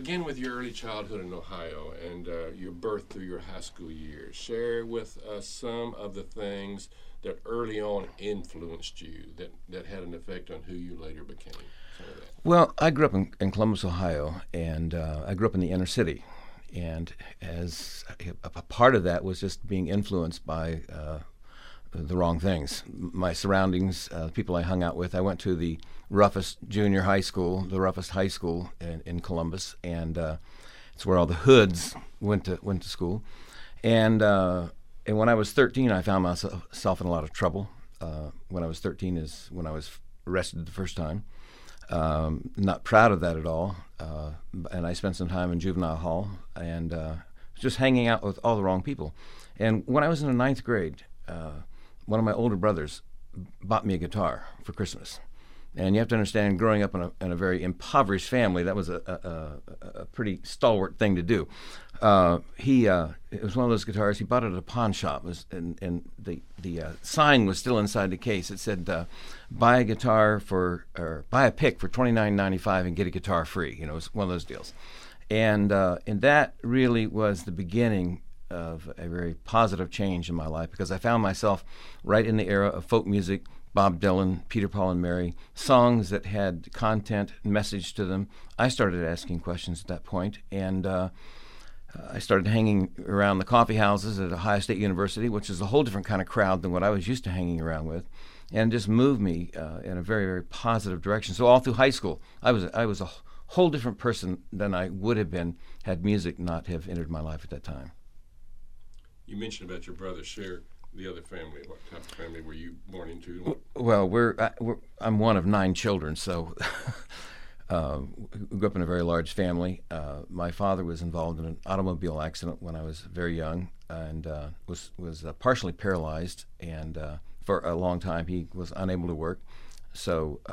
begin with your early childhood in Ohio and your birth through your high school years. Share with us some of the things that early on influenced you, that had an effect on who you later became. Some of that. Well, I grew up in Columbus, Ohio, and I grew up in the inner city. And as a part of that was just being influenced by the wrong things. My surroundings, the people I hung out with. I went to the roughest junior high school, the roughest high school in Columbus, and it's where all the hoods went to school. And when I was 13, I found myself in a lot of trouble. When I was 13 is when I was arrested the first time. Not proud of that at all. And I spent some time in juvenile hall and just hanging out with all the wrong people. And when I was in the ninth grade, one of my older brothers bought me a guitar for Christmas. And you have to understand, growing up in a very impoverished family, that was a pretty stalwart thing to do. It was one of those guitars. He bought it at a pawn shop, and the sign was still inside the case. It said, "Buy a guitar or buy a pick for $29.95 and get a guitar free." You know, it was one of those deals. And that really was the beginning of a very positive change in my life, because I found myself right in the era of folk music. Bob Dylan, Peter, Paul, and Mary, songs that had content, message to them. I started asking questions at that point, and I started hanging around the coffee houses at Ohio State University, which is a whole different kind of crowd than what I was used to hanging around with, and just moved me in a very, very positive direction. So all through high school, I was a whole different person than I would have been had music not have entered my life at that time. You mentioned about your brother. Share the other family. What type of family were you born into? Well, I'm one of 9 children, so grew up in a very large family. My father was involved in an automobile accident when I was very young, and was partially paralyzed, and for a long time he was unable to work. So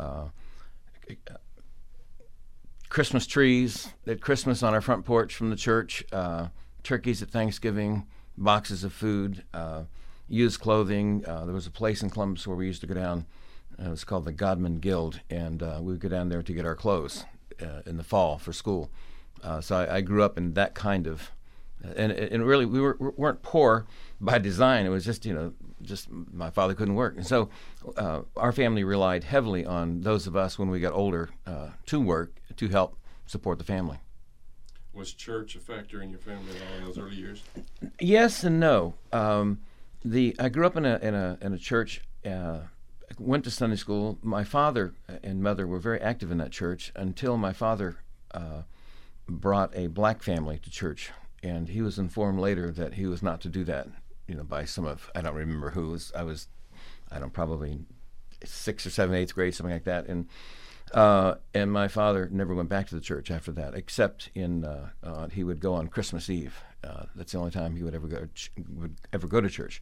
Christmas trees at Christmas on our front porch from the church, turkeys at Thanksgiving, boxes of food, used clothing. There was a place in Columbus where we used to go down. It was called the Godman Guild, and we would go down there to get our clothes in the fall for school. So I grew up in that kind of, and really we weren't poor by design. It was just just my father couldn't work, and so our family relied heavily on those of us when we got older to work to help support the family. Was church a factor in your family at all in those early years? Yes and no. I grew up in a church. Went to Sunday school. My father and mother were very active in that church until my father brought a black family to church, and he was informed later that he was not to do that. By some of, I don't remember who. I was probably 6th or 7th, 8th grade, something like that, and my father never went back to the church after that, except he would go on Christmas Eve. That's the only time he would ever go to church,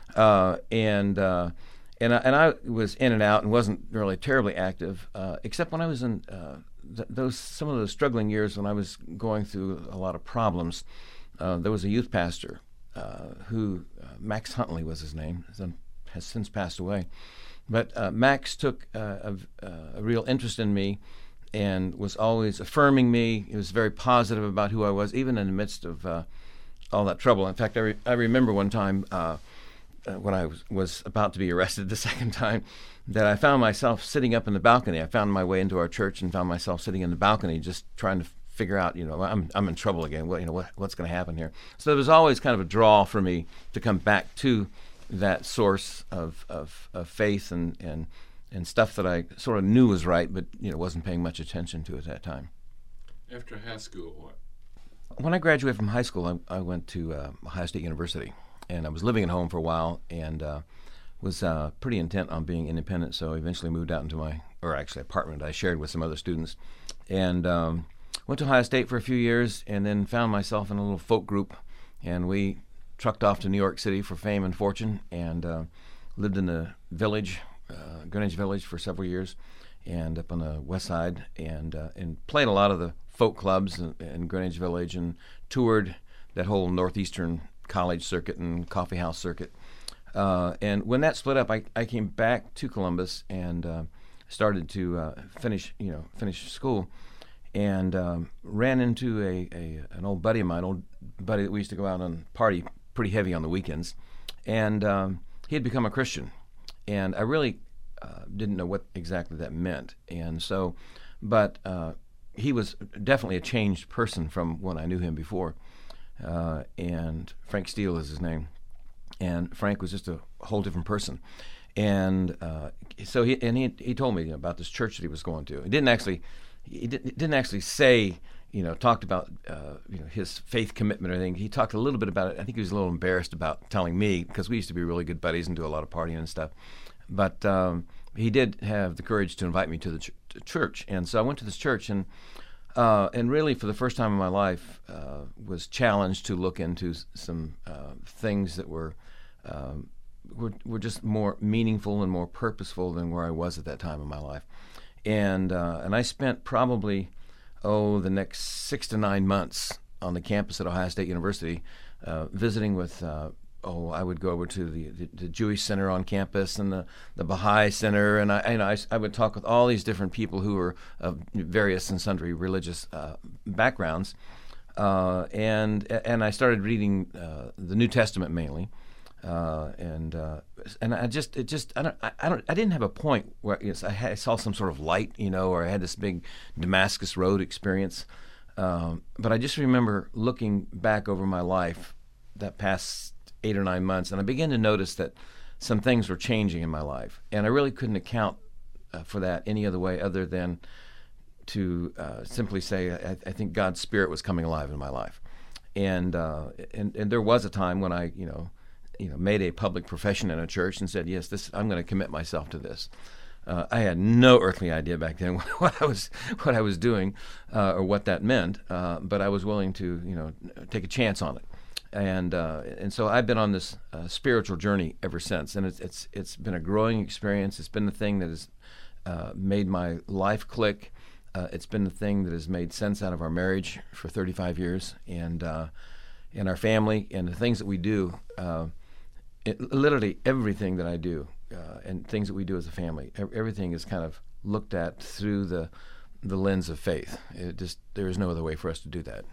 and I was in and out and wasn't really terribly active, except when I was in some of those struggling years when I was going through a lot of problems. There was a youth pastor who Max Huntley was his name, has since passed away. But Max took a real interest in me and was always affirming me. He was very positive about who I was, even in the midst of all that trouble. In fact, I remember one time when I was about to be arrested the second time, that I found myself sitting up in the balcony. I found my way into our church and found myself sitting in the balcony just trying to figure out, I'm in trouble again. What's going to happen here? So there was always kind of a draw for me to come back to that source of faith and stuff that I sort of knew was right, but wasn't paying much attention to at that time. After high school, what? When I graduated from high school, I went to Ohio State University, and I was living at home for a while, and was pretty intent on being independent. So I eventually moved out into my apartment I shared with some other students, and went to Ohio State for a few years, and then found myself in a little folk group, and we trucked off to New York City for fame and fortune, and lived in the village, Greenwich Village, for several years, and up on the west side, and played a lot of the folk clubs in Greenwich Village, and toured that whole northeastern college circuit and coffee house circuit. And when that split up, I came back to Columbus and started to finish school. and ran into an old buddy of mine, that we used to go out and party pretty heavy on the weekends, and he had become a Christian, and I really didn't know what exactly that meant, and so, but he was definitely a changed person from when I knew him before, and Frank Steele is his name, and Frank was just a whole different person. And so he told me about this church that he was going to. He didn't actually say, talked about his faith commitment or anything. He talked a little bit about it. I think he was a little embarrassed about telling me, because we used to be really good buddies and do a lot of partying and stuff. But he did have the courage to invite me to the church, and so I went to this church, and really for the first time in my life was challenged to look into some things that were just more meaningful and more purposeful than where I was at that time in my life. And I spent probably, the next 6 to 9 months on the campus at Ohio State University, visiting with, I would go over to the Jewish Center on campus and the Baha'i Center, and I would talk with all these different people who were of various and sundry religious backgrounds, and I started reading the New Testament mainly. And I didn't have a point where I saw some sort of light, or I had this big Damascus Road experience. But I just remember looking back over my life that past 8 or 9 months, and I began to notice that some things were changing in my life, and I really couldn't account for that any other way other than to simply say I think God's Spirit was coming alive in my life, and there was a time when I made a public profession in a church and said, yes, I'm going to commit myself to this. I had no earthly idea back then what I was doing or what that meant, but I was willing to take a chance on it, and so I've been on this spiritual journey ever since, and it's been a growing experience. It's been the thing that has made my life click. It's been the thing that has made sense out of our marriage for 35 years, and in our family, and the things that we do. Literally everything that I do and things that we do as a family, everything is kind of looked at through the lens of faith. There is no other way for us to do that.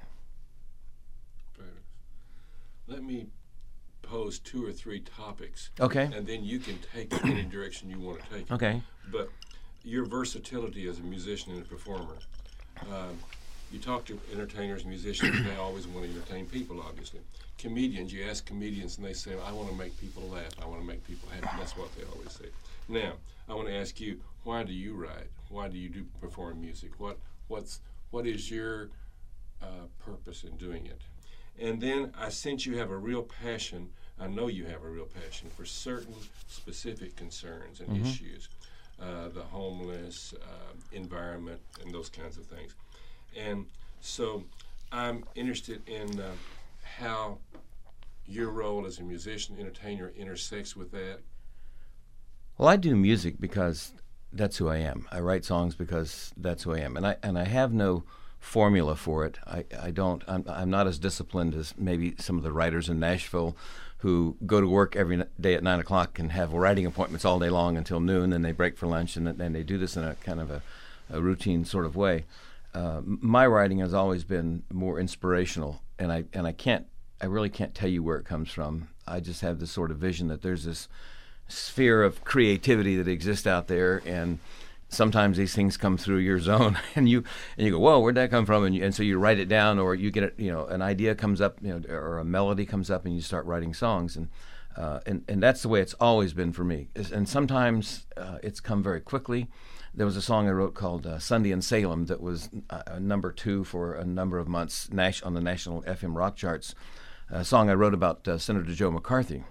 Let me pose 2 or 3 topics. Okay. And then you can take it any direction you want to take it. Okay. But your versatility as a musician and a performer. You talk to entertainers, musicians, they always want to entertain people, obviously. Comedians, you ask comedians and they say, I want to make people laugh, I want to make people happy. That's what they always say. Now, I want to ask you, why do you write? Why do you perform music? What is your purpose in doing it? And then I sense you have a real passion, I know you have a real passion for certain specific concerns and issues, the homeless, environment, and those kinds of things. And so I'm interested in how your role as a musician, entertainer intersects with that. Well, I do music because that's who I am. I write songs because that's who I am, and I have no formula for it. I'm not as disciplined as maybe some of the writers in Nashville who go to work every day at 9 o'clock and have writing appointments all day long until noon, and they break for lunch, and then they do this in a kind of a routine sort of way. My writing has always been more inspirational, and I really can't tell you where it comes from. I just have this sort of vision that there's this sphere of creativity that exists out there, and sometimes these things come through your zone, and you go, whoa, where'd that come from? And so you write it down, or you get it, an idea comes up, or a melody comes up, and you start writing songs, and that's the way it's always been for me. And sometimes it's come very quickly. There was a song I wrote called Sunday in Salem that was number 2 for a number of months on the national FM rock charts. A song I wrote about Senator Joe McCarthy,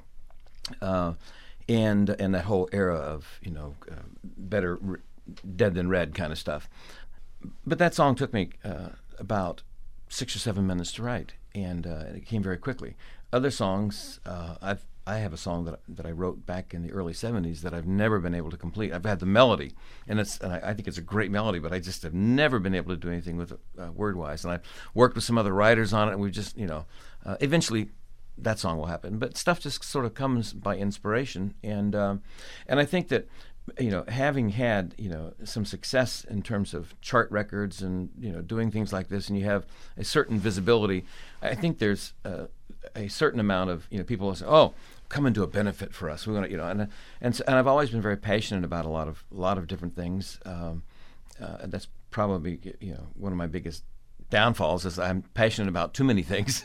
and that whole era of better dead than red kind of stuff. But that song took me about 6 or 7 minutes to write, and it came very quickly. Other songs, I have a song that I wrote back in the early 70s that I've never been able to complete. I've had the melody, and I think it's a great melody, but I just have never been able to do anything with it word-wise. And I've worked with some other writers on it, and we just, eventually that song will happen. But stuff just sort of comes by inspiration, and I think that having had, some success in terms of chart records and, doing things like this, and you have a certain visibility, I think there's a certain amount of, people will say, oh, come and do a benefit for us. We want to, and I've always been very passionate about a lot of different things. That's probably, one of my biggest downfalls is I'm passionate about too many things.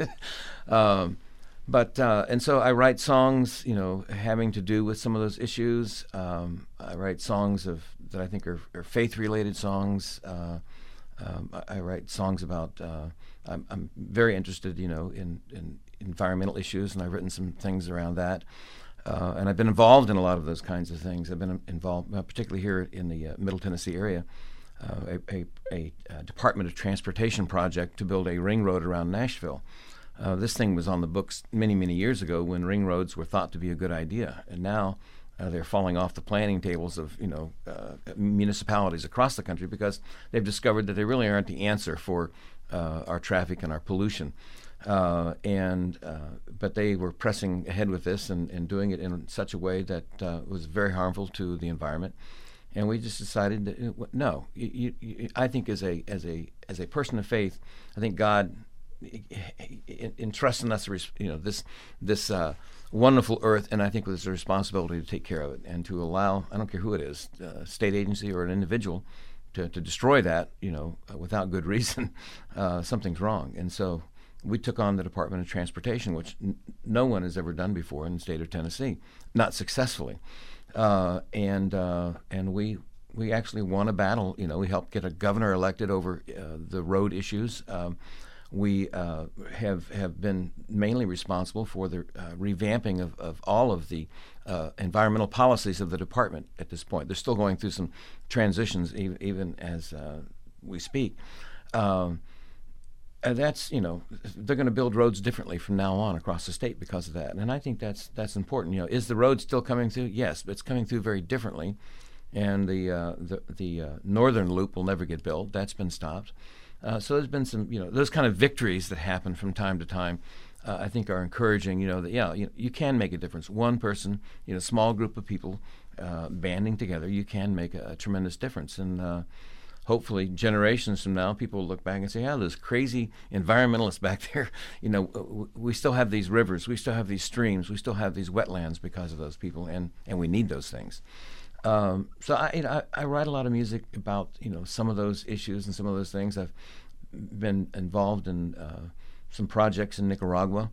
And so I write songs, having to do with some of those issues. I write songs that I think are faith-related songs. I write songs about. I'm very interested, in environmental issues, and I've written some things around that. And I've been involved in a lot of those kinds of things. I've been involved, particularly here in the Middle Tennessee area, a Department of Transportation project to build a ring road around Nashville. This thing was on the books many, many years ago when ring roads were thought to be a good idea, and now they're falling off the planning tables of municipalities across the country because they've discovered that they really aren't the answer for our traffic and our pollution. But they were pressing ahead with this and doing it in such a way that was very harmful to the environment. And we just decided that no. I think as a person of faith, I think God entrusting us, this wonderful earth, and I think there's a responsibility to take care of it and to allow, I don't care who it is, a state agency or an individual, to destroy that, without good reason. Something's wrong. And so we took on the Department of Transportation, which no one has ever done before in the state of Tennessee, not successfully. And we actually won a battle. We helped get a governor elected over the road issues. We have been mainly responsible for the revamping of all of the environmental policies of the department at this point. They're still going through some transitions even as we speak. And that's, they're going to build roads differently from now on across the state because of that. And I think that's important. Is the road still coming through? Yes, but it's coming through very differently. And the northern loop will never get built. That's been stopped. So there's been some, those kind of victories that happen from time to time, I think are encouraging, that, you can make a difference. One person, small group of people banding together, you can make a tremendous difference. And hopefully generations from now, people will look back and say, yeah, those crazy environmentalists back there, we still have these rivers, we still have these streams, we still have these wetlands because of those people, and we need those things. So I write a lot of music about some of those issues and some of those things. I've been involved in some projects in Nicaragua.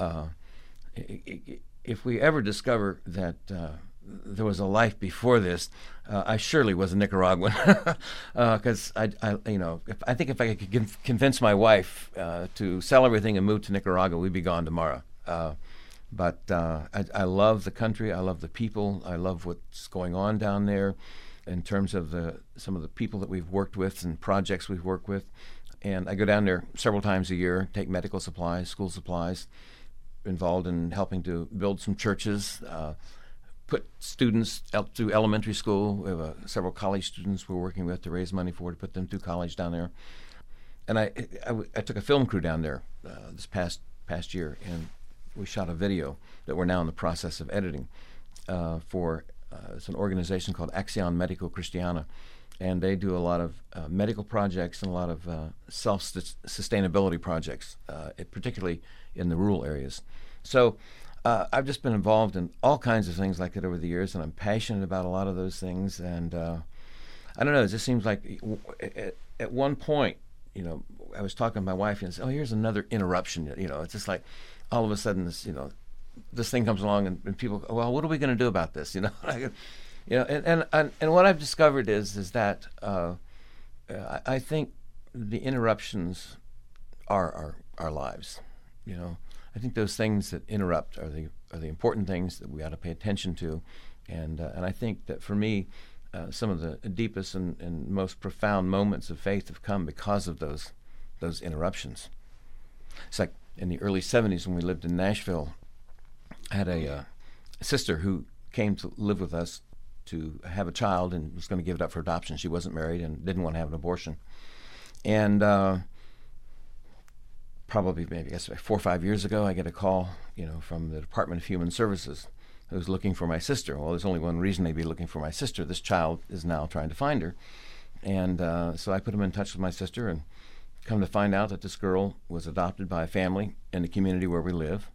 If we ever discover that there was a life before this, I surely was a Nicaraguan, because I think if I could convince my wife to sell everything and move to Nicaragua, we'd be gone tomorrow. But I love the country. I love the people. I love what's going on down there in terms of some of the people that we've worked with and projects we've worked with. And I go down there several times a year, take medical supplies, school supplies, involved in helping to build some churches, put students out through elementary school. We have several college students we're working with to raise money for, to put them through college down there. And I took a film crew down there this past year, and we shot a video that we're now in the process of editing for it's an organization called Acción Médico Cristiana, and they do a lot of medical projects and a lot of self-sustainability projects, particularly in the rural areas. So I've just been involved in all kinds of things like that over the years, and I'm passionate about a lot of those things. And I don't know, it just seems like at one point, I was talking to my wife and said, oh, here's another interruption. It's just like all of a sudden this thing comes along and people go, well, what are we going to do about this? And what I've discovered is that I think the interruptions are our lives. I think those things that interrupt are the important things that we ought to pay attention to, and I think that for me, some of the deepest and most profound moments of faith have come because of those interruptions. It's like in the early 70s when we lived in Nashville, I had a sister who came to live with us to have a child and was going to give it up for adoption. She wasn't married and didn't want to have an abortion. And probably maybe 4 or 5 years ago, I get a call, from the Department of Human Services who's looking for my sister. Well, there's only one reason they'd be looking for my sister. This child is now trying to find her. And so I put them in touch with my sister, and come to find out that this girl was adopted by a family in the community where we live.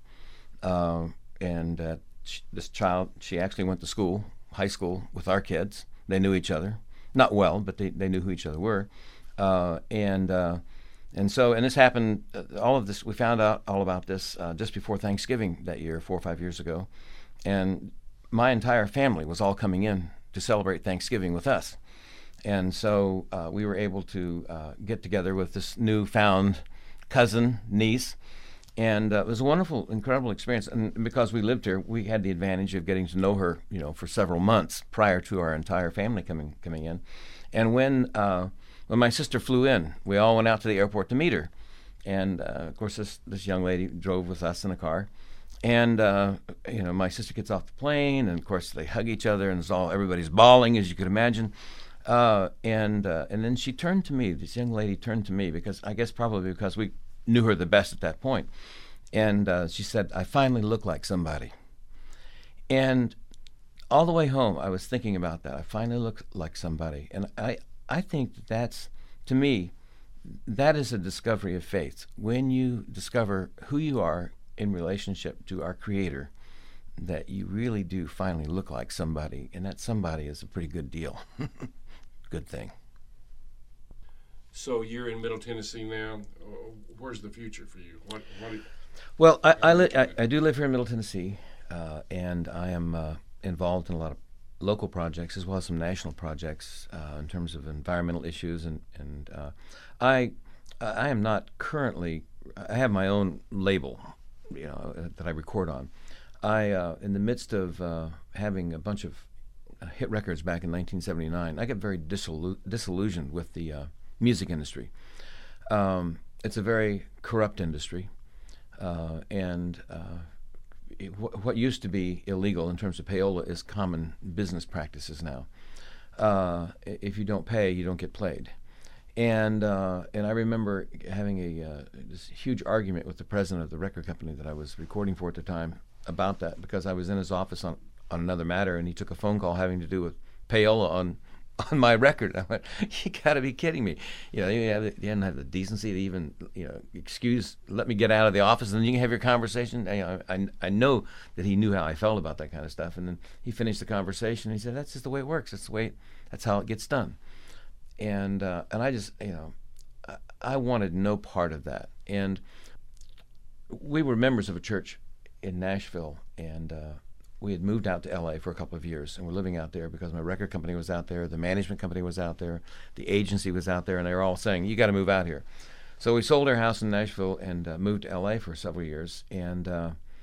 This child, she actually went to school, high school, with our kids. They knew each other. Not well, but they knew who each other were. And this happened, all of this, we found out all about this just before Thanksgiving that year, 4 or 5 years ago. And my entire family was all coming in to celebrate Thanksgiving with us. And so we were able to get together with this newfound cousin, niece, and it was a wonderful, incredible experience. And because we lived here, we had the advantage of getting to know her, for several months prior to our entire family coming in. And when my sister flew in, we all went out to the airport to meet her. And of course, this young lady drove with us in a car. And my sister gets off the plane, and of course they hug each other, and everybody's bawling, as you could imagine. And then she turned to me. This young lady turned to me probably because we knew her the best at that point. And she said, "I finally look like somebody." And all the way home, I was thinking about that. I finally look like somebody. And I think that's, to me, that is a discovery of faith. When you discover who you are in relationship to our Creator, that you really do finally look like somebody, and that somebody is a pretty good deal. Good thing. So you're in Middle Tennessee now. Where's the future for you? Well, I do live here in Middle Tennessee, and I am involved in a lot of local projects as well as some national projects in terms of environmental issues, and I am not currently. I have my own label, that I record on. In the midst of having a bunch of hit records back in 1979, I got very disillusioned with the music industry. It's a very corrupt industry, and what used to be illegal in terms of payola is common business practices now. If you don't pay, you don't get played. And I remember having this huge argument with the president of the record company that I was recording for at the time about that, because I was in his office on another matter, and he took a phone call having to do with payola on my record. I went, "You got to be kidding me!" You didn't have the decency to even, let me get out of the office, and then you can have your conversation. I know that he knew how I felt about that kind of stuff, and then he finished the conversation. And he said, "That's just the way it works. That's how it gets done." And I just, I wanted no part of that. And we were members of a church in Nashville, and we had moved out to L.A. for a couple of years, and we're living out there because my record company was out there, the management company was out there, the agency was out there, and they were all saying, "You got to move out here." So we sold our house in Nashville and moved to L.A. for several years, and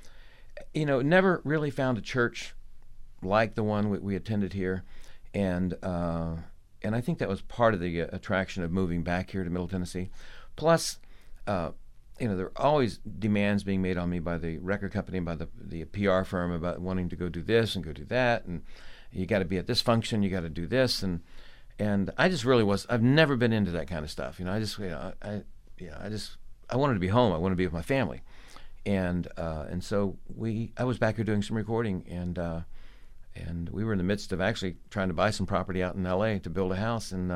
never really found a church like the one we attended here, and I think that was part of the attraction of moving back here to Middle Tennessee. Plus, there are always demands being made on me by the record company and by the PR firm about wanting to go do this and go do that, and you got to be at this function, you got to do this, and I just really I've never been into that kind of stuff. I wanted to be home. I wanted to be with my family, and so I was back here doing some recording, and we were in the midst of actually trying to buy some property out in L.A. to build a house, and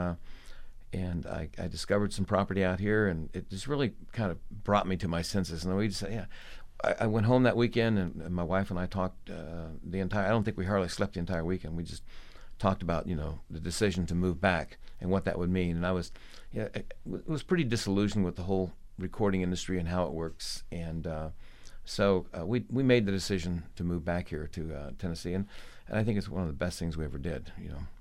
I discovered some property out here, and it just really kind of brought me to my senses. And I went home that weekend, and my wife and I talked I don't think we hardly slept the entire weekend. We just talked about, the decision to move back and what that would mean. And I was pretty disillusioned with the whole recording industry and how it works. And so we made the decision to move back here to Tennessee, and I think it's one of the best things we ever did.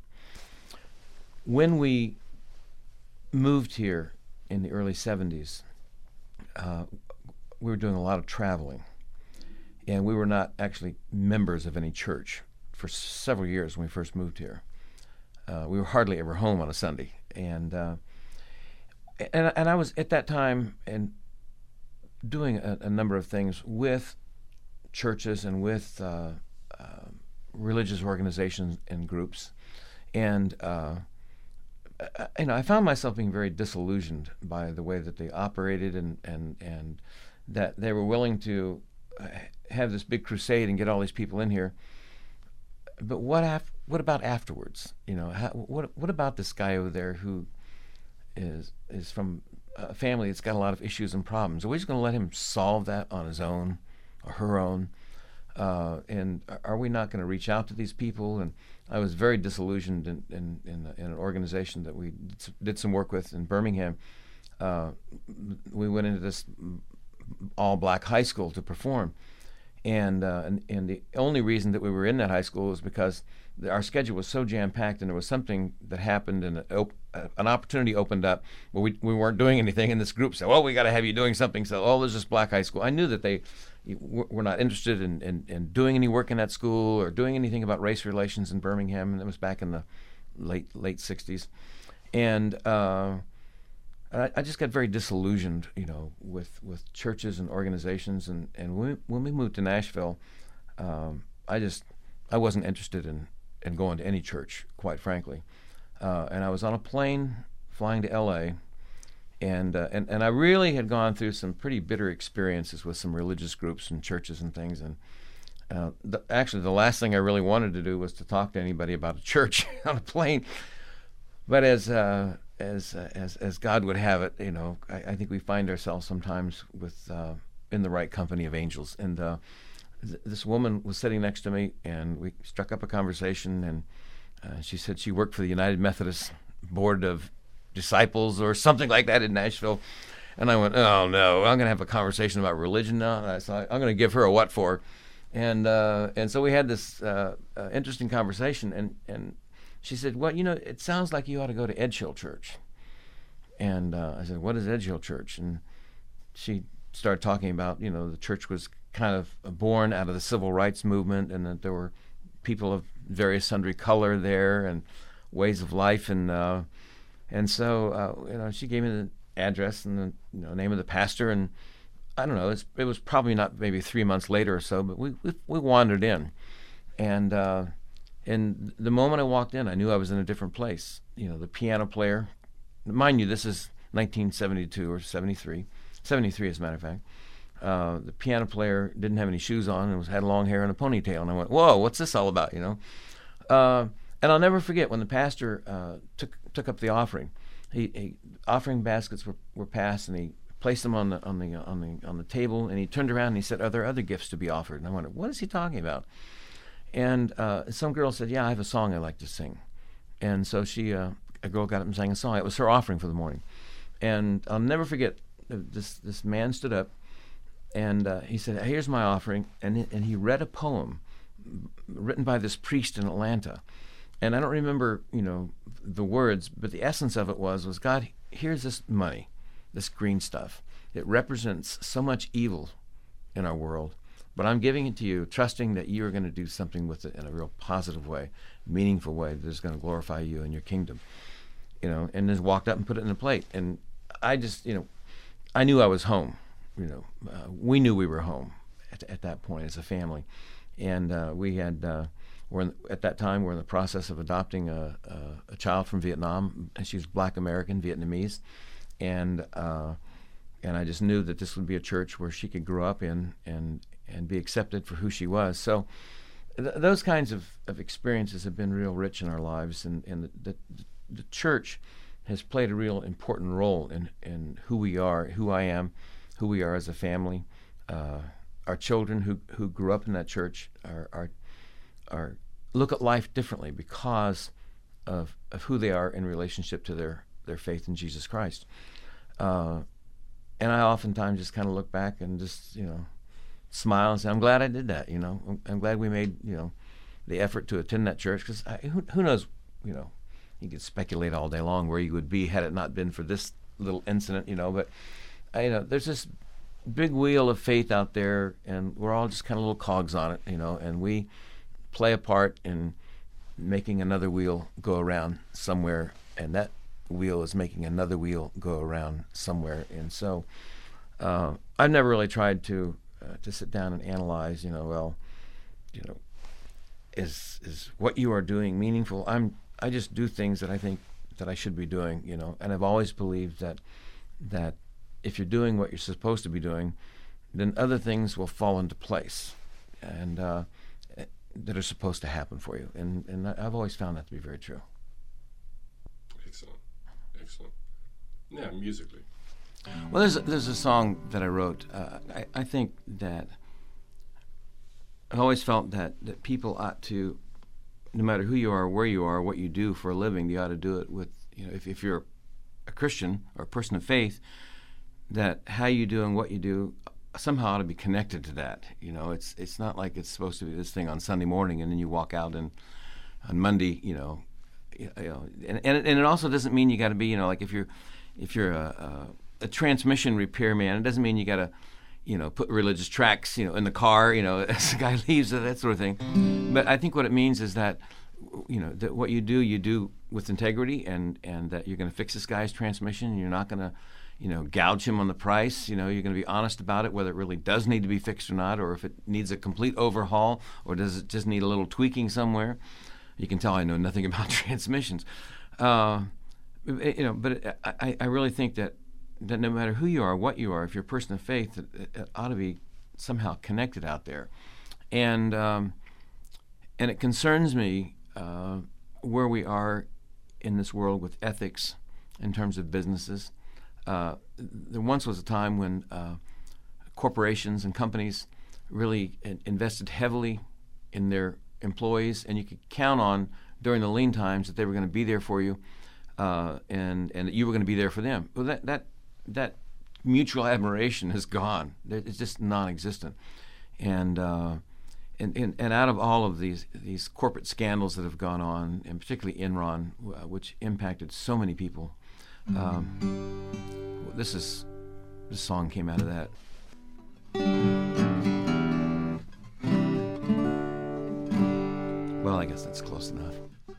When we moved here in the early 70s, we were doing a lot of traveling, and we were not actually members of any church for several years when we first moved here. We were hardly ever home on a Sunday, and I was at that time and doing a number of things with churches and with religious organizations and groups, and I found myself being very disillusioned by the way that they operated, and that they were willing to have this big crusade and get all these people in here, but what about afterwards? What about this guy over there who is from a family that's got a lot of issues and problems? Are we just going to let him solve that on his own or her own? And are we not going to reach out to these people? And I was very disillusioned in an organization that we did some work with in Birmingham. We went into this all-black high school to perform, and the only reason that we were in that high school was because our schedule was so jam-packed, and there was something that happened, and an opportunity opened up where we weren't doing anything, and this group said, well, we got to have you doing something. So, there's this black high school. I knew that they were not interested in doing any work in that school or doing anything about race relations in Birmingham, and it was back in the late 60s. And I just got very disillusioned, with churches and organizations. And when we moved to Nashville, I wasn't interested in going to any church, quite frankly. And I was on a plane flying to L.A., and I really had gone through some pretty bitter experiences with some religious groups and churches and things. And actually, the last thing I really wanted to do was to talk to anybody about a church on a plane. But as God would have it, I think we find ourselves sometimes in the right company of angels. And this woman was sitting next to me, and we struck up a conversation. And she said she worked for the United Methodist Board of Disciples or something like that in Nashville. And I went, oh no, I'm going to have a conversation about religion now. So I'm going to give her a what for. And so we had this interesting conversation. And she said, well, it sounds like you ought to go to Edge Hill Church. And I said, what is Edge Hill Church? And she started talking about, the church was kind of born out of the civil rights movement, and that there were people of various sundry color there and ways of life. And so, she gave me the address and the name of the pastor. And I don't know, it was probably not maybe 3 months later or so, but we wandered in. And the moment I walked in, I knew I was in a different place. The piano player, mind you, this is 1972 or 73 as a matter of fact. The piano player didn't have any shoes on and had long hair and a ponytail. And I went, whoa, what's this all about, And I'll never forget when the pastor took up the offering. Offering baskets were passed, and he placed them on the table, and he turned around and he said, are there other gifts to be offered? And I wondered, what is he talking about? And some girl said, yeah, I have a song I like to sing. And so a girl got up and sang a song. It was her offering for the morning. And I'll never forget, this man stood up, and he said, here's my offering. And he read a poem written by this priest in Atlanta. And I don't remember, the words, but the essence of it was God, here's this money, this green stuff. It represents so much evil in our world, but I'm giving it to you, trusting that you are going to do something with it in a real positive way, meaningful way that is going to glorify you and your kingdom. And just walked up and put it in a plate. And I just, I knew I was home. We knew we were home at that point as a family. And we had, at that time, we're in the process of adopting a child from Vietnam. And she was Black American, Vietnamese. And I just knew that this would be a church where she could grow up in and be accepted for who she was. So those kinds of experiences have been real rich in our lives. And the church has played a real important role in who we are, who I am, who we are as a family. Our children who grew up in that church are look at life differently because of who they are in relationship to their faith in Jesus Christ. And I oftentimes just kind of look back and just, smile and say, I'm glad I did that, I'm glad we made, the effort to attend that church, because who knows, you could speculate all day long where you would be had it not been for this little incident, but there's this big wheel of faith out there, and we're all just kind of little cogs on it, and we play a part in making another wheel go around somewhere, and that wheel is making another wheel go around somewhere. And so I've never really tried to sit down and analyze, is what you are doing meaningful? I just do things that I think that I should be doing, and I've always believed that if you're doing what you're supposed to be doing, then other things will fall into place. And that are supposed to happen for you. And I've always found that to be very true. Excellent. Excellent. Yeah, musically. Well, there's a song that I wrote. I think that I always felt that people ought to, no matter who you are, where you are, what you do for a living, you ought to do it with, if you're a Christian or a person of faith, that how you do and what you do somehow ought to be connected to that. It's not like it's supposed to be this thing on Sunday morning and then you walk out and on Monday, and it also doesn't mean you got to be, like if you're a transmission repairman, it doesn't mean you got to, put religious tracts, in the car, as the guy leaves, that sort of thing. But I think what it means is that, that what you do with integrity, and that you're going to fix this guy's transmission. You're not going to, gouge him on the price. You're going to be honest about it, whether it really does need to be fixed or not, or if it needs a complete overhaul, or does it just need a little tweaking somewhere. You can tell I know nothing about transmissions. But I really think that no matter who you are, what you are, if you're a person of faith, it ought to be somehow connected out there. And it concerns me where we are in this world with ethics in terms of businesses. There once was a time when corporations and companies really invested heavily in their employees, and you could count on during the lean times that they were going to be there for you, and that you were going to be there for them. Well, that mutual admiration is gone. It's just non-existent. And out of all of these corporate scandals that have gone on, and particularly Enron, which impacted so many people, this song came out of that. Well, I guess that's close enough.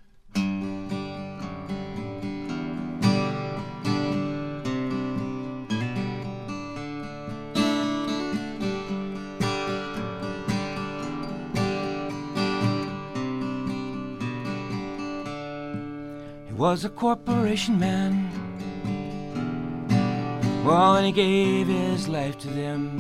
He was a corporation man. Well, and he gave his life to them.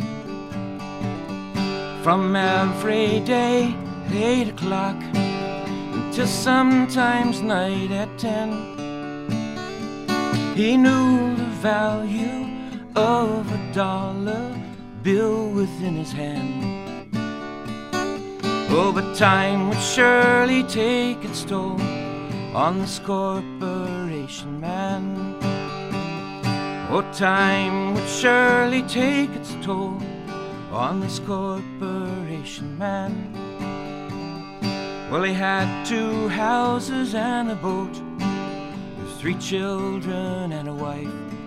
From every day at 8 o'clock until sometimes night at 10, he knew the value of $1 bill within his hand. Oh, but time would surely take its toll on this corporation man. Oh, time would surely take its toll on this corporation man. Well, he had 2 houses and a boat, with 3 children and a wife.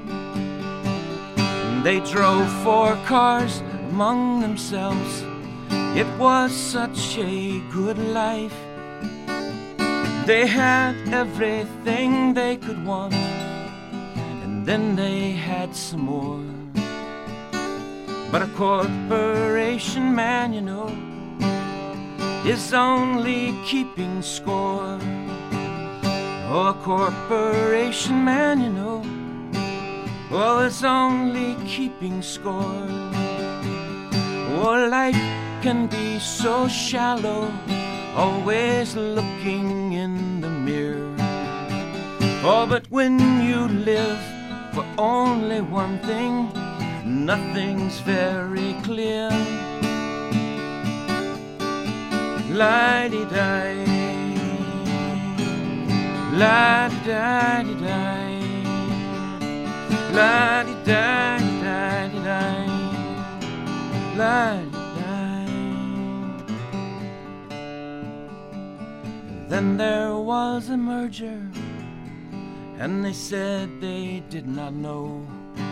And they drove 4 cars among themselves. It was such a good life. They had everything they could want, and then they had some more. But a corporation man, is only keeping score. Oh, a corporation man, is only keeping score. Oh, life can be so shallow, always looking in the mirror. Oh, but when you live for only one thing, nothing's very clear. La-di-di, la-di-di-di-di, la-di-di-di-di-di, la-di-di. Then there was a merger, and they said they did not know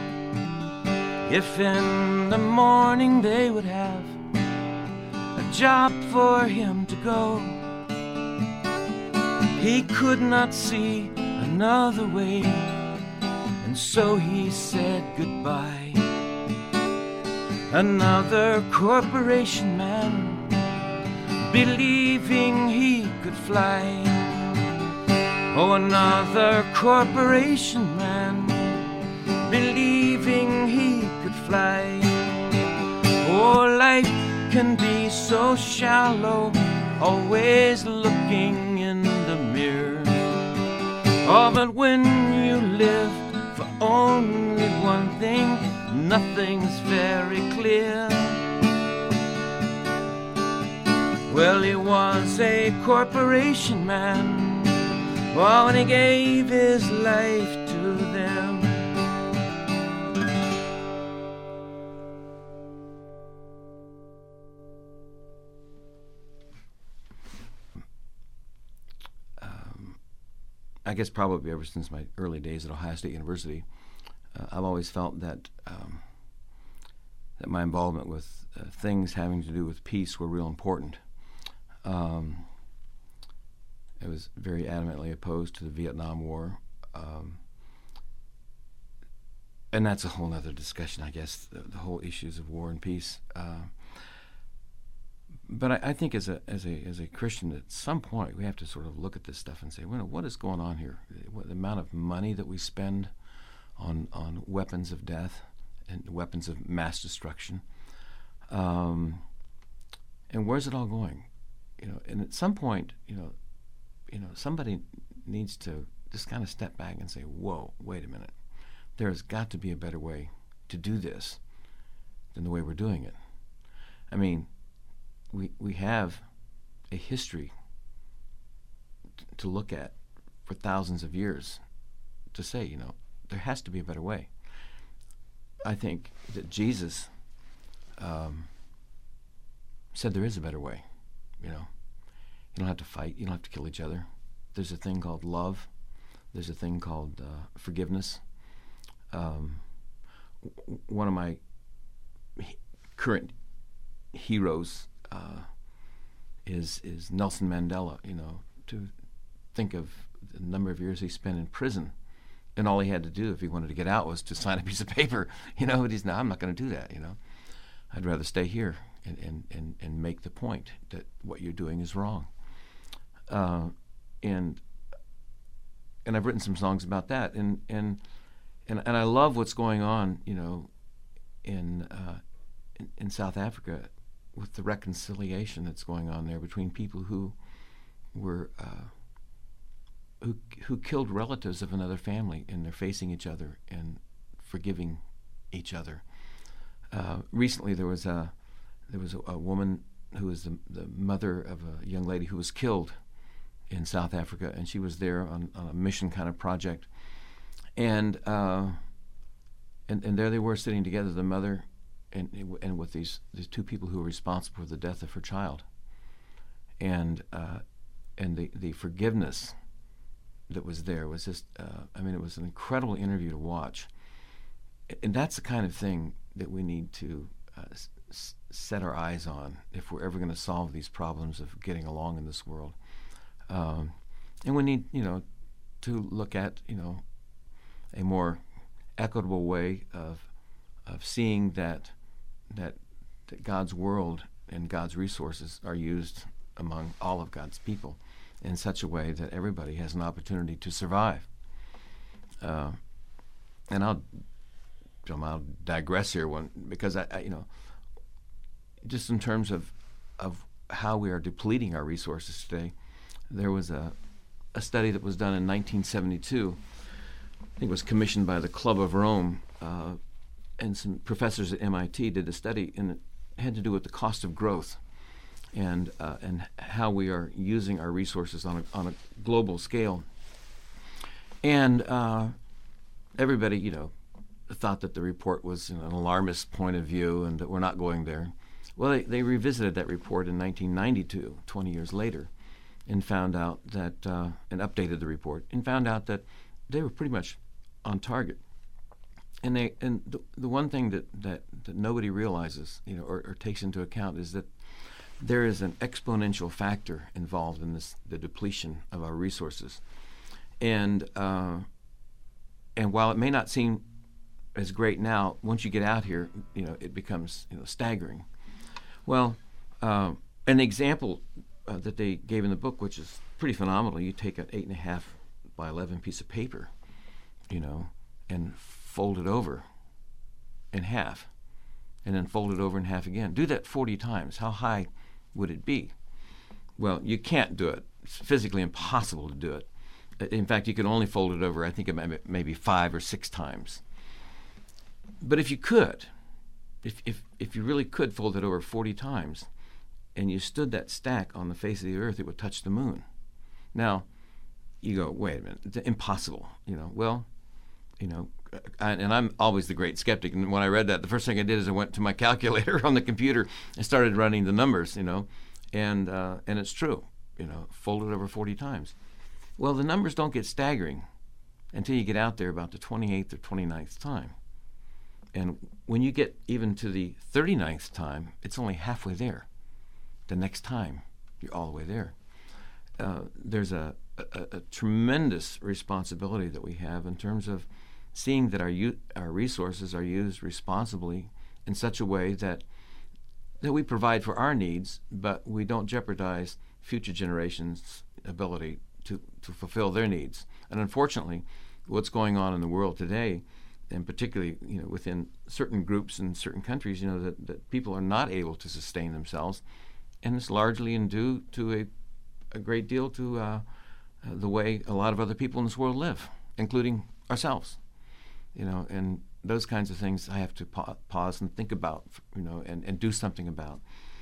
if in the morning they would have a job for him to go. He could not see another way, and so he said goodbye. Another corporation man, believing he could fly. Oh, another corporation man, believing he could fly. Oh, life can be so shallow, always looking in the mirror. Oh, but when you live for only one thing, nothing's very clear. Well, he was a corporation man, oh, and he gave his life to them. I guess probably ever since my early days at Ohio State University, I've always felt that that my involvement with things having to do with peace were real important. I was very adamantly opposed to the Vietnam War, and that's a whole other discussion, I guess, the whole issues of war and peace. But I think as a Christian, at some point we have to sort of look at this stuff and say, well, what is going on here? The amount of money that we spend on weapons of death and weapons of mass destruction, and where's it all going? And at some point, somebody needs to just kind of step back and say, whoa, wait a minute. There has got to be a better way to do this than the way we're doing it. I mean, we have a history to look at for thousands of years to say, there has to be a better way. I think that Jesus said there is a better way. You don't have to fight. You don't have to kill each other. There's a thing called love. There's a thing called forgiveness. One of my current heroes is Nelson Mandela. To think of the number of years he spent in prison, and all he had to do if he wanted to get out was to sign a piece of paper. But he's I'm not going to do that. I'd rather stay here and make the point that what you're doing is wrong. And I've written some songs about that, and I love what's going on, in South Africa with the reconciliation that's going on there between people who were who killed relatives of another family, and they're facing each other and forgiving each other. Recently, there was a woman who was the mother of a young lady who was killed in South Africa, and she was there on a mission kind of project, and there they were sitting together, the mother and with these two people who were responsible for the death of her child, and the forgiveness that was there was just it was an incredible interview to watch, and that's the kind of thing that we need to set our eyes on if we're ever going to solve these problems of getting along in this world. And we need, to look at, a more equitable way of seeing that God's world and God's resources are used among all of God's people in such a way that everybody has an opportunity to survive. And I'll digress here because I just in terms of how we are depleting our resources today. There was a study that was done in 1972. I think it was commissioned by the Club of Rome, and some professors at MIT did a study, and it had to do with the cost of growth and how we are using our resources on a global scale. And everybody, thought that the report was an alarmist point of view and that we're not going there. Well, they revisited that report in 1992, 20 years later, and found out that, and updated the report, and found out that they were pretty much on target. And the one thing that nobody realizes, or takes into account is that there is an exponential factor involved in the depletion of our resources. And while it may not seem as great now, once you get out here, it becomes staggering. Well, an example that they gave in the book, which is pretty phenomenal. You take an 8.5 by 11 piece of paper, and fold it over in half, and then fold it over in half again. Do that 40 times. How high would it be? Well, you can't do it. It's physically impossible to do it. In fact, you can only fold it over, I think, maybe 5 or 6 times. But if you could, if you really could fold it over 40 times, and you stood that stack on the face of the earth, it would touch the moon. Now, you go, wait a minute, it's impossible. Well, and I'm always the great skeptic. And when I read that, the first thing I did is I went to my calculator on the computer and started running the numbers, and it's true, fold it over 40 times. Well, the numbers don't get staggering until you get out there about the 28th or 29th time. And when you get even to the 39th time, it's only halfway there. The next time, you're all the way there. There's a tremendous responsibility that we have in terms of seeing that our resources are used responsibly in such a way that we provide for our needs, but we don't jeopardize future generations' ability to fulfill their needs. And unfortunately, what's going on in the world today, and particularly within certain groups in certain countries, that people are not able to sustain themselves, and it's largely due to a great deal to the way a lot of other people in this world live, including ourselves. And those kinds of things I have to pause and think about, and do something about.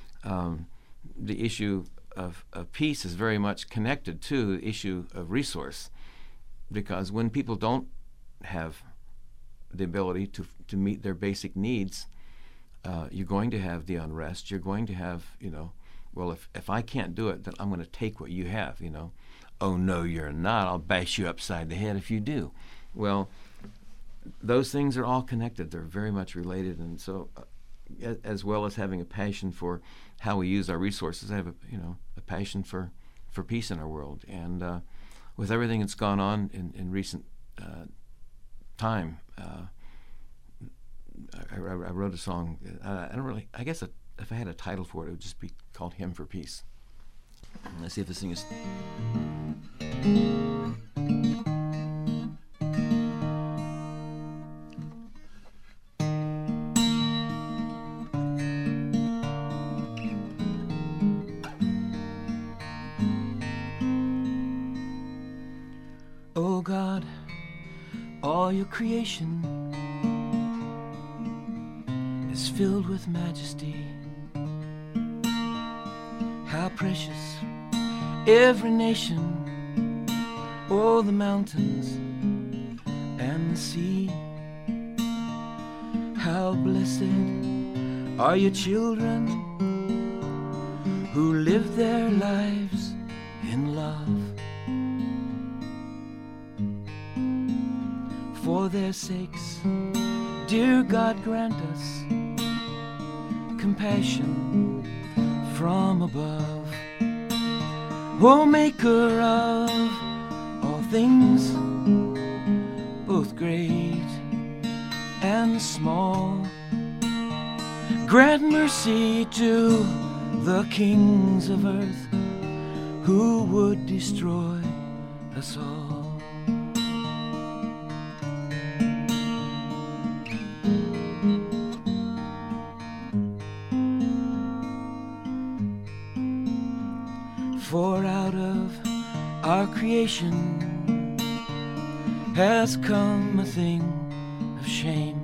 The issue of peace is very much connected to the issue of resource, because when people don't have the ability to meet their basic needs, you're going to have the unrest. You're going to have, well, if I can't do it, then I'm going to take what you have, Oh, no, you're not. I'll bash you upside the head if you do. Well, those things are all connected. They're very much related. And so as well as having a passion for how we use our resources, I have a passion for peace in our world. And with everything that's gone on in recent time, I wrote a song. I guess if I had a title for it, it would just be called Hymn for Peace. Let's see if this thing is... Oh God, all your creation is filled with majesty. How precious every nation, all the mountains and the sea. How blessed are your children who live their lives in love. For their sakes, dear God, grant us compassion from above. O Maker of all things, both great and small, grant mercy to the kings of earth who would destroy us all. For out of our creation has come a thing of shame,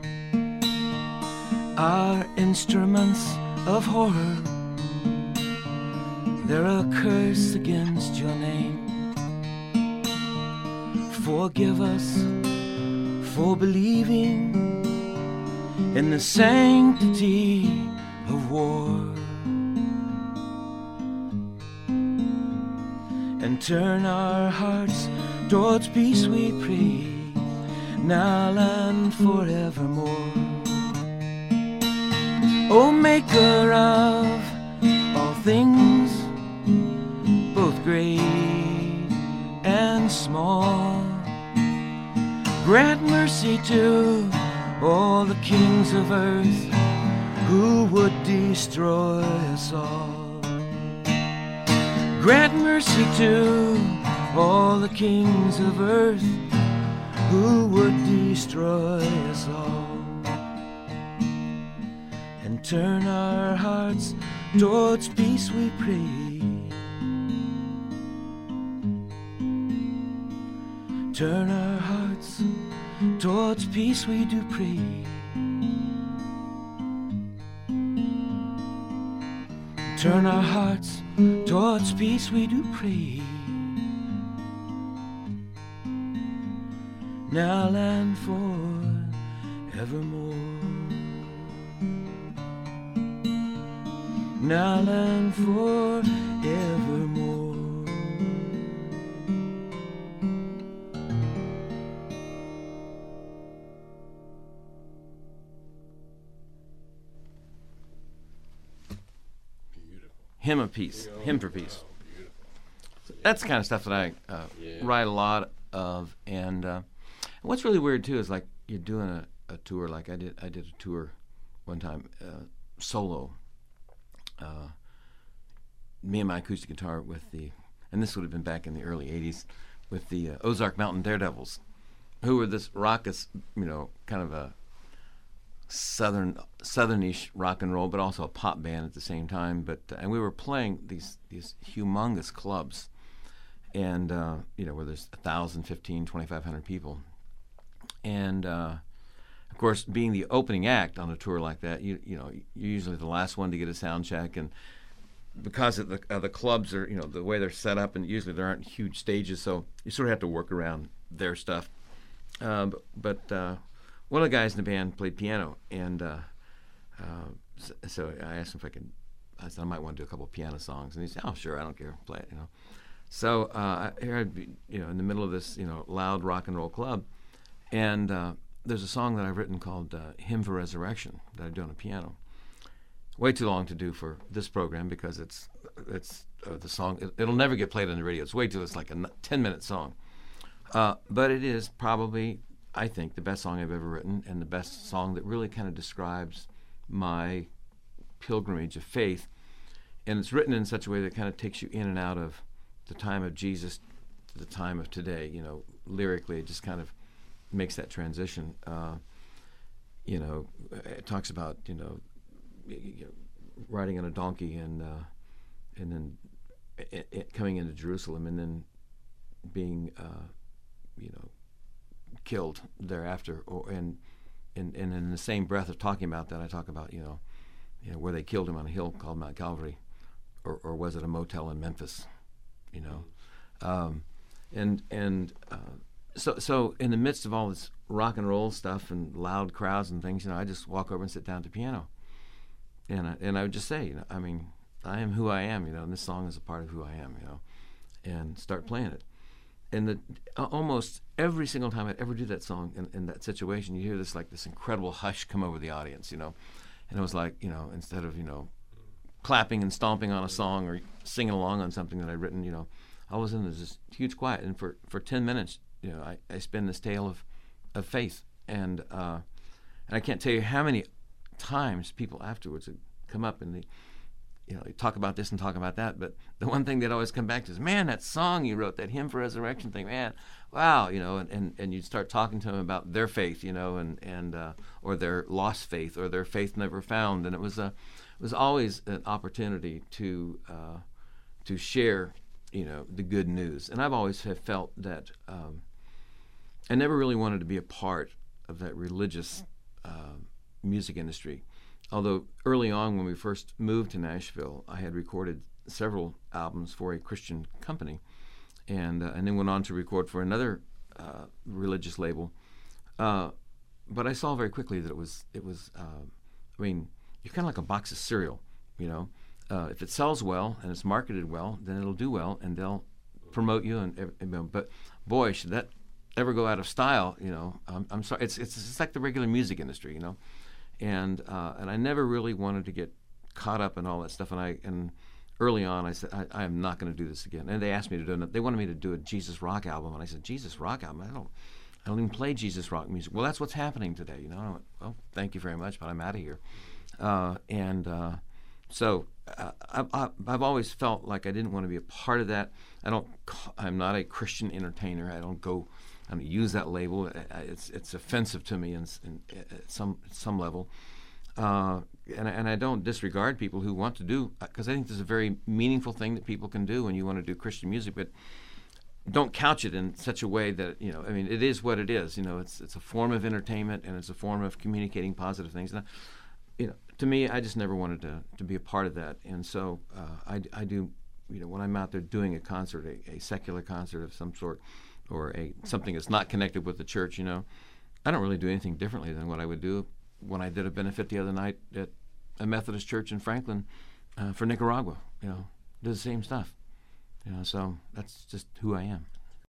our instruments of horror, they're a curse against your name. Forgive us for believing in the sanctity of war, and turn our hearts towards peace, we pray, now and forevermore. O Maker of all things, both great and small, grant mercy to all the kings of earth who would destroy us all. Grant mercy to all the kings of earth who would destroy us all, and turn our hearts towards peace, we pray, Turn our hearts towards peace, we do pray. Turn our hearts towards peace, we do pray. Now and forevermore. Now and forevermore. Hymn of peace, hymn for peace. So that's the kind of stuff that I write a lot of, and what's really weird too is like you're doing a tour, like I did a tour one time solo. Me and my acoustic guitar with and this would have been back in the early '80s, with the Ozark Mountain Daredevils, who were this raucous, kind of a southernish rock and roll, but also a pop band at the same time. But and we were playing these humongous clubs, and where there's 1,000, 15, 2,500 people, and of course, being the opening act on a tour like that, you're usually the last one to get a sound check, and because of the clubs are the way they're set up, and usually there aren't huge stages, so you sort of have to work around their stuff. But one of the guys in the band played piano, and so I asked him if I said I might want to do a couple of piano songs, and he said, "Oh, sure, I don't care, play it." So here I'd be, in the middle of this, loud rock and roll club, and there's a song that I've written called "Hymn for Resurrection" that I do on the piano. Way too long to do for this program because it's the song. It'll never get played on the radio. It's like a 10-minute song, but it is probably, I think, the best song I've ever written, and the best song that really kind of describes my pilgrimage of faith. And it's written in such a way that kind of takes you in and out of the time of Jesus to the time of today. Lyrically, it just kind of makes that transition. It talks about riding on a donkey and then coming into Jerusalem and then being killed thereafter, and in the same breath of talking about that, I talk about where they killed him on a hill called Mount Calvary, or was it a motel in Memphis, so in the midst of all this rock and roll stuff and loud crowds and things, I just walk over and sit down at the piano, and I would just say, I am who I am, and this song is a part of who I am, and start playing it. And almost every single time I'd ever do that song in that situation, you hear this incredible hush come over the audience, and it was like, instead of, clapping and stomping on a song or singing along on something that I'd written, all of a sudden there's this huge quiet, and for 10 minutes, I spin this tale of faith, and I can't tell you how many times people afterwards would come up and they talk about this and talk about that, but the one thing they'd always come back to is, man, that song you wrote, that Hymn for Resurrection thing, man, wow, and you'd start talking to them about their faith, and or their lost faith, or their faith never found, and it was always an opportunity to share, the good news. And I've always have felt that I never really wanted to be a part of that religious music industry. Although early on, when we first moved to Nashville, I had recorded several albums for a Christian company, and then went on to record for another religious label. But I saw very quickly that it was you're kind of like a box of cereal, If it sells well and it's marketed well, then it'll do well, and they'll promote you. But boy, should that ever go out of style, I'm sorry. It's like the regular music industry, And I never really wanted to get caught up in all that stuff. And early on, I said, I am not going to do this again. And they asked me to do it. They wanted me to do a Jesus rock album, and I said, Jesus rock album? I don't even play Jesus rock music. Well, that's what's happening today. I went, well, thank you very much, but I'm out of here. So I've always felt like I didn't want to be a part of that. I'm not a Christian entertainer. I don't use that label. It's offensive to me at some level, and I don't disregard people who want to do, because I think there's a very meaningful thing that people can do when you want to do Christian music. But don't couch it in such a way that, I mean, it is what it is. It's a form of entertainment, and it's a form of communicating positive things. And, to me, I just never wanted to be a part of that. And so I do, when I'm out there doing a concert, a secular concert of some sort, or something that's not connected with the church, I don't really do anything differently than what I would do when I did a benefit the other night at a Methodist church in Franklin for Nicaragua. Did the same stuff. So that's just who I am.